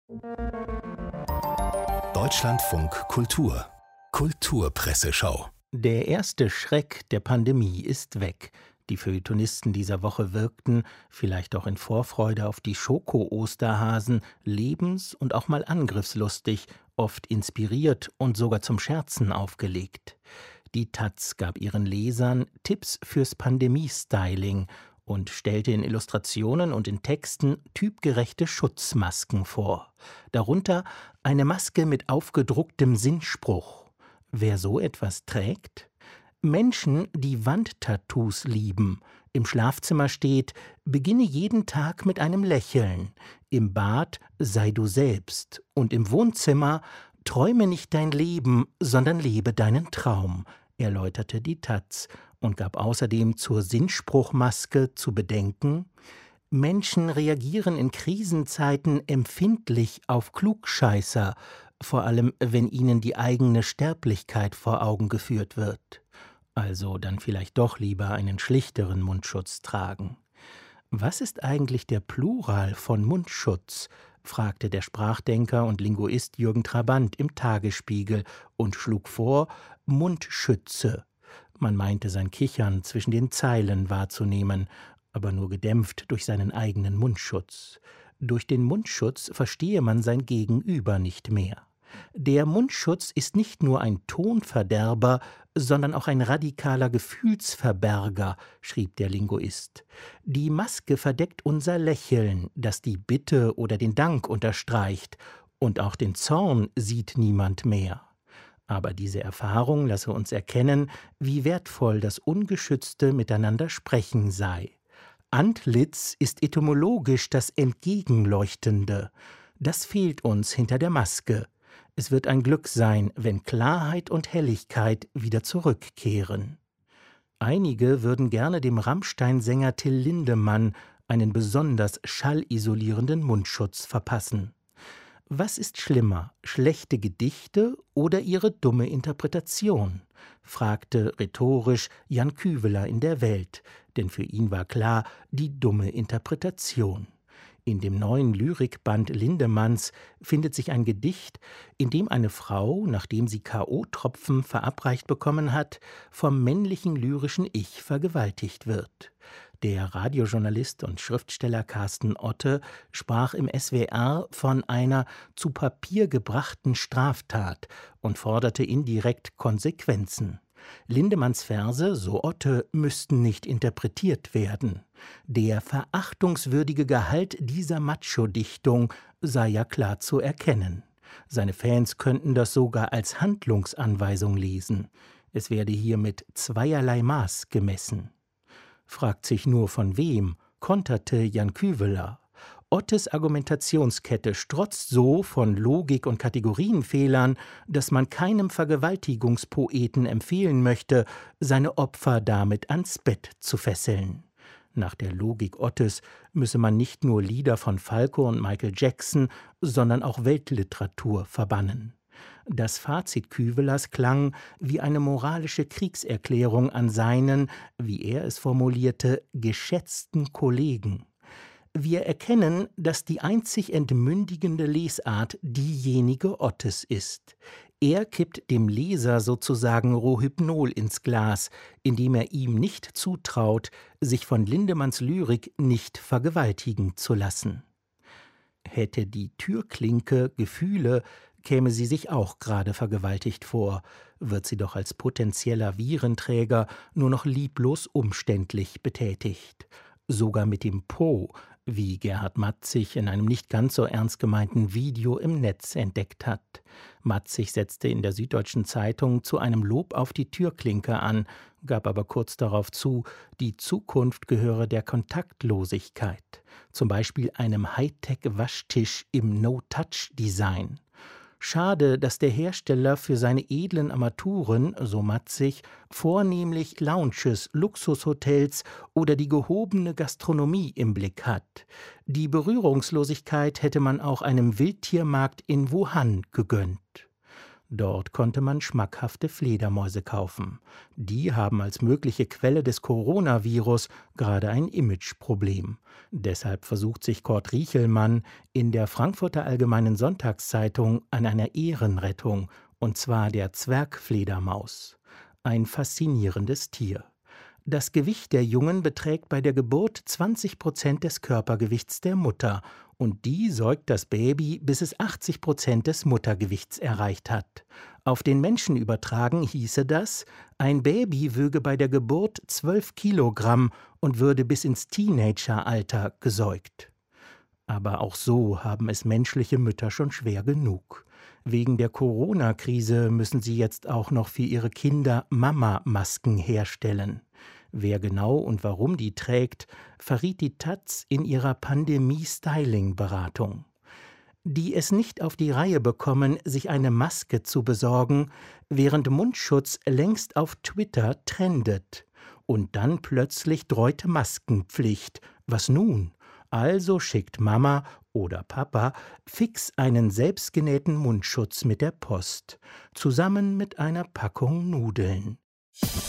Deutschlandfunk Kultur Kulturpresseschau. Der erste Schreck der Pandemie ist weg. Die Feuilletonisten dieser Woche wirkten, vielleicht auch in Vorfreude auf die Schoko-Osterhasen, lebens- und auch mal angriffslustig, oft inspiriert und sogar zum Scherzen aufgelegt. Die taz gab ihren Lesern Tipps fürs Pandemie-Styling und stellte in Illustrationen und in Texten typgerechte Schutzmasken vor. Darunter eine Maske mit aufgedrucktem Sinnspruch. Wer so etwas trägt? Menschen, die Wandtattoos lieben. Im Schlafzimmer steht: Beginne jeden Tag mit einem Lächeln. Im Bad sei du selbst. Und im Wohnzimmer: Träume nicht dein Leben, sondern lebe deinen Traum, erläuterte die taz und gab außerdem zur Sinnspruchmaske zu bedenken: Menschen reagieren in Krisenzeiten empfindlich auf Klugscheißer, vor allem wenn ihnen die eigene Sterblichkeit vor Augen geführt wird. Also dann vielleicht doch lieber einen schlichteren Mundschutz tragen. Was ist eigentlich der Plural von Mundschutz? Fragte der Sprachdenker und Linguist Jürgen Trabant im Tagesspiegel und schlug vor: Mundschütze. Man meinte sein Kichern zwischen den Zeilen wahrzunehmen, aber nur gedämpft durch seinen eigenen Mundschutz. Durch den Mundschutz verstehe man sein Gegenüber nicht mehr. Der Mundschutz ist nicht nur ein Tonverderber, sondern auch ein radikaler Gefühlsverberger, schrieb der Linguist. Die Maske verdeckt unser Lächeln, das die Bitte oder den Dank unterstreicht, und auch den Zorn sieht niemand mehr. Aber diese Erfahrung lasse uns erkennen, wie wertvoll das ungeschützte Miteinander sprechen sei. Antlitz ist etymologisch das Entgegenleuchtende. Das fehlt uns hinter der Maske. Es wird ein Glück sein, wenn Klarheit und Helligkeit wieder zurückkehren. Einige würden gerne dem Rammstein-Sänger Till Lindemann einen besonders schallisolierenden Mundschutz verpassen. Was ist schlimmer, schlechte Gedichte oder ihre dumme Interpretation? Fragte rhetorisch Jan Küveler in der Welt, denn für ihn war klar, die dumme Interpretation. In dem neuen Lyrikband Lindemanns findet sich ein Gedicht, in dem eine Frau, nachdem sie K.O.-Tropfen verabreicht bekommen hat, vom männlichen lyrischen Ich vergewaltigt wird. Der Radiojournalist und Schriftsteller Carsten Otte sprach im SWR von einer zu Papier gebrachten Straftat und forderte indirekt Konsequenzen. Lindemanns Verse, so Otte, müssten nicht interpretiert werden. Der verachtungswürdige Gehalt dieser Macho-Dichtung sei ja klar zu erkennen. Seine Fans könnten das sogar als Handlungsanweisung lesen. Es werde hier mit zweierlei Maß gemessen. Fragt sich nur von wem, konterte Jan Küveler. Ottes Argumentationskette strotzt so von Logik- und Kategorienfehlern, dass man keinem Vergewaltigungspoeten empfehlen möchte, seine Opfer damit ans Bett zu fesseln. Nach der Logik Ottes müsse man nicht nur Lieder von Falco und Michael Jackson, sondern auch Weltliteratur verbannen. Das Fazit Küvelers klang wie eine moralische Kriegserklärung an seinen, wie er es formulierte, geschätzten Kollegen. Wir erkennen, dass die einzig entmündigende Lesart diejenige Ottes ist. Er kippt dem Leser sozusagen Rohypnol ins Glas, indem er ihm nicht zutraut, sich von Lindemanns Lyrik nicht vergewaltigen zu lassen. Hätte die Türklinke Gefühle, käme sie sich auch gerade vergewaltigt vor, wird sie doch als potenzieller Virenträger nur noch lieblos umständlich betätigt. Sogar mit dem Po, wie Gerhard Matzig in einem nicht ganz so ernst gemeinten Video im Netz entdeckt hat. Matzig setzte in der Süddeutschen Zeitung zu einem Lob auf die Türklinke an, gab aber kurz darauf zu, die Zukunft gehöre der Kontaktlosigkeit, zum Beispiel einem Hightech-Waschtisch im No-Touch-Design. Schade, dass der Hersteller für seine edlen Armaturen, so Matzig, vornehmlich Lounges, Luxushotels oder die gehobene Gastronomie im Blick hat. Die Berührungslosigkeit hätte man auch einem Wildtiermarkt in Wuhan gegönnt. Dort konnte man schmackhafte Fledermäuse kaufen. Die haben als mögliche Quelle des Coronavirus gerade ein Imageproblem. Deshalb versucht sich Kurt Riechelmann in der Frankfurter Allgemeinen Sonntagszeitung an einer Ehrenrettung, und zwar der Zwergfledermaus. Ein faszinierendes Tier. Das Gewicht der Jungen beträgt bei der Geburt 20% des Körpergewichts der Mutter und die säugt das Baby, bis es 80% des Muttergewichts erreicht hat. Auf den Menschen übertragen hieße das, ein Baby wöge bei der Geburt 12 Kilogramm und würde bis ins Teenageralter gesäugt. Aber auch so haben es menschliche Mütter schon schwer genug. Wegen der Corona-Krise müssen sie jetzt auch noch für ihre Kinder Mama-Masken herstellen. Wer genau und warum die trägt, verriet die taz in ihrer Pandemie-Styling-Beratung. Die es nicht auf die Reihe bekommen, sich eine Maske zu besorgen, während Mundschutz längst auf Twitter trendet. Und dann plötzlich dräute Maskenpflicht. Was nun? Also schickt Mama oder Papa fix einen selbstgenähten Mundschutz mit der Post, zusammen mit einer Packung Nudeln.